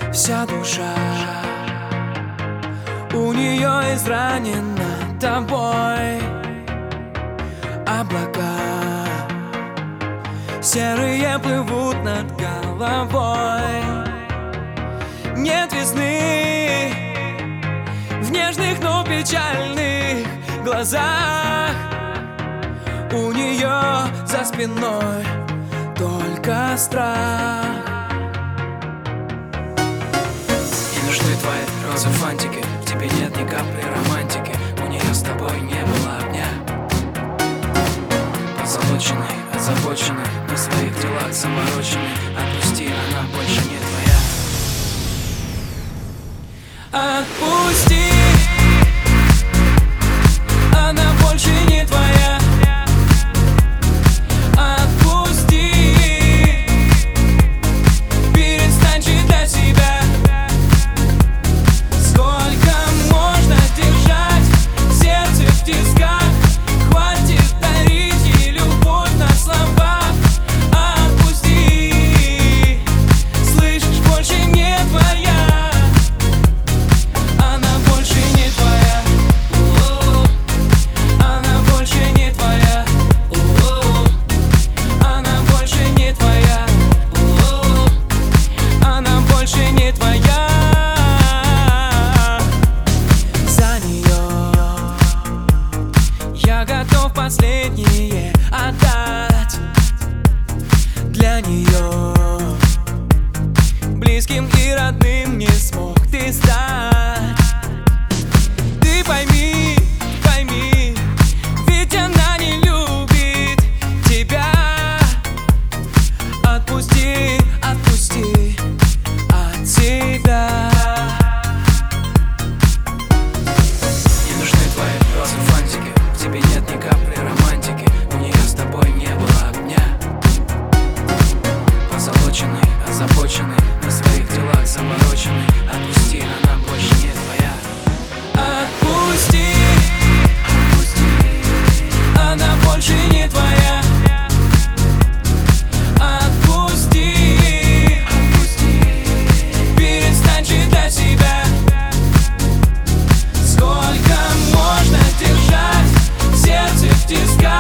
вся душа у нее изранена тобой. Облака серые плывут над головой. Нет весны в нежных, но печальных глазах. У нее за спиной только страх. Не нужны твои розы фантики, в тебе нет ни капли романтики. У нее с тобой не было огня. Позолоченный, озабоченный, на своих делах замороченный. Отпусти, она больше не твоя. Отпусти, она больше не твоя. Отпусти, перестань ждать себя. Сколько можно держать сердце в тисках? Хватит дарить ей любовь на словах. Отпусти, слышишь, больше не твоя. Я готов последнее отдать для нее. Близким и родным не смог ты стать. Ты пойми, пойми, ведь она не любит тебя. Отпусти, отпусти от себя. Не нужны твои розы фантики, в тебе нет ни капли романтики. У нее с тобой не было огня. Позолоченный, озабоченный, на своих делах замороченный. Отпусти, она больше не твоя. Отпусти, она больше не твоя. Отпусти, перестань ждать себя. Сколько можно держать сердце в тисках?